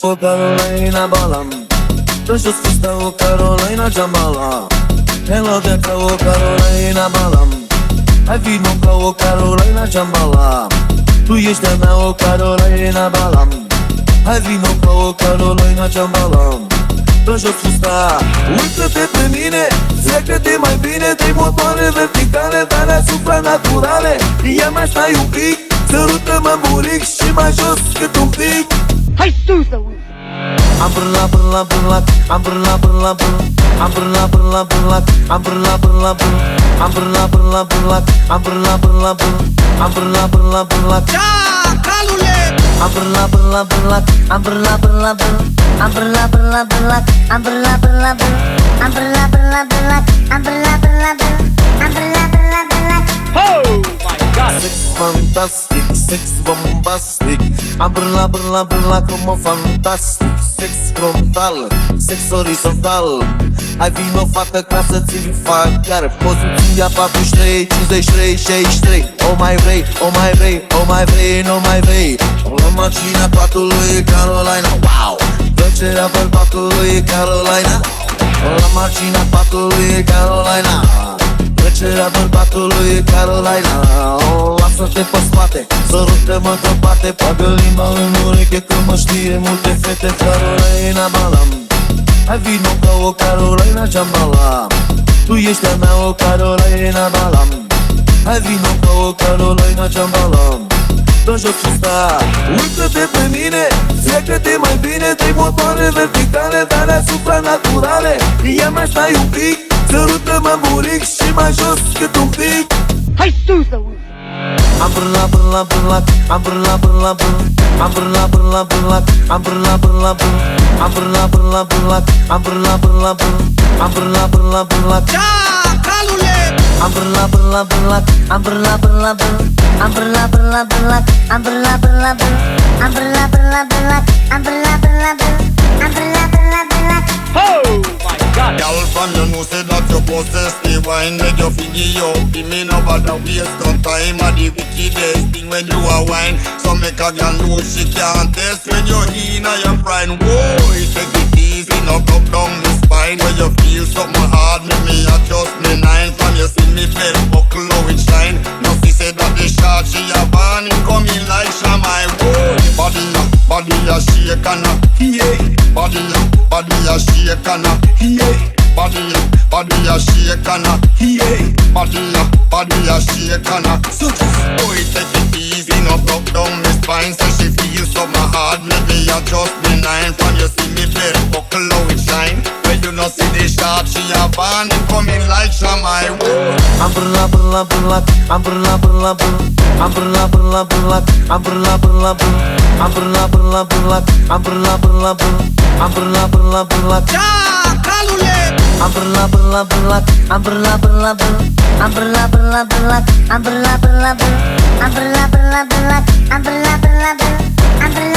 O Carolina balam, to jos fusta o Carolina jambala. Hello deka o Carolina balam, hai vino ca o Carolina jambala. Tu ești a mea o Carolina balam, hai vino ca o Carolina jambala. To jos fusta, uită-te pe mine, freacă-te mai bine. Trei motoare verticale, dar supranaturale. Ia mai stai un pic, sărută-mă buric și mai jos cât un pic. Hai tu să uiți! Umbrella, umbrella, umbrella, umbrella, umbrella, umbrella, umbrella, umbrella, umbrella, umbrella, umbrella, umbrella, umbrella, umbrella, umbrella, umbrella, umbrella. Da, calule! Umbrella, umbrella, umbrella, umbrella, umbrella, umbrella, umbrella, umbrella, umbrella, umbrella, umbrella, umbrella, umbrella, umbrella, umbrella. Oh my God! Sex fantastic, sex bombastic. Umbrella, umbrella, umbrella, como fantastic. Sex frontal, sex horizontal. Hai vino fată ca să ți-l fac chiar. Poziția 43, 53, 63. O mai vrei, o mai vrei, o mai vrei, nu mai vrei. La marginea patului Carolina, wow. Plăcerea bărbatului Carolina. La marginea patului Carolina. Plăcerea bărbatului Carolina. Lasă-te pe spate, sărută-mă într-o parte. Bagă limba în ureche că mă știe multe fete. Carolina balam, hai vino ca o Carolina jambala. Tu ești a mea o Carolina balam, hai vino ca o Carolina jambala. Dă jos fusta, uită-te pe mine, freacă-te mai bine. Trei motoare verticale, dar supranaturale. Ia mai stai un pic, sărută-mă buric și mai jos cât un pic. Hai tu să uiți! Umbrella, umbrella, umbrella, umbrella, umbrella, umbrella, umbrella, umbrella, umbrella, umbrella, umbrella, umbrella, umbrella, umbrella, umbrella, umbrella, umbrella, umbrella. Da, calule! Umbrella, umbrella, umbrella, umbrella, umbrella, umbrella, umbrella, umbrella, umbrella, umbrella, umbrella, umbrella, umbrella, umbrella, umbrella, umbrella. Oh my God! Girl from you know say that you possess the wine. Make your figure up, give me no bother waste no time. At the wickedest thing when you a wine. So make a girl know she can't test when you're in your prime. Whoa, take it easy, no go down the spine. When you feel something hard, make me adjust me nine. From you see me belt buckle how it shine. Now she said that the shot she a born in coming like Shamai. Whoa, body a shake and a yeah. Body a shake and a yeah. Body a shake and a yeah. Body a shake and a. So just boy take it easy, no broke down me spine. So she feel something hard, maybe adjust me nine. From you see me belt buckle how it shine. When you no see the shot she a born in coming like Shamai. Umbrella, umbrella, umbrella, umbrella, umbrella, umbrella, umbrella, umbrella, umbrella, umbrella, umbrella, umbrella, umbrella, umbrella, umbrella, umbrella, umbrella, umbrella. Da, calule! Umbrella, umbrella, umbrella, umbrella, umbrella, umbrella, umbrella, umbrella, umbrella, umbrella, umbrella, umbrella, umbrella, umbrella, umbrella, umbrella, umbrella.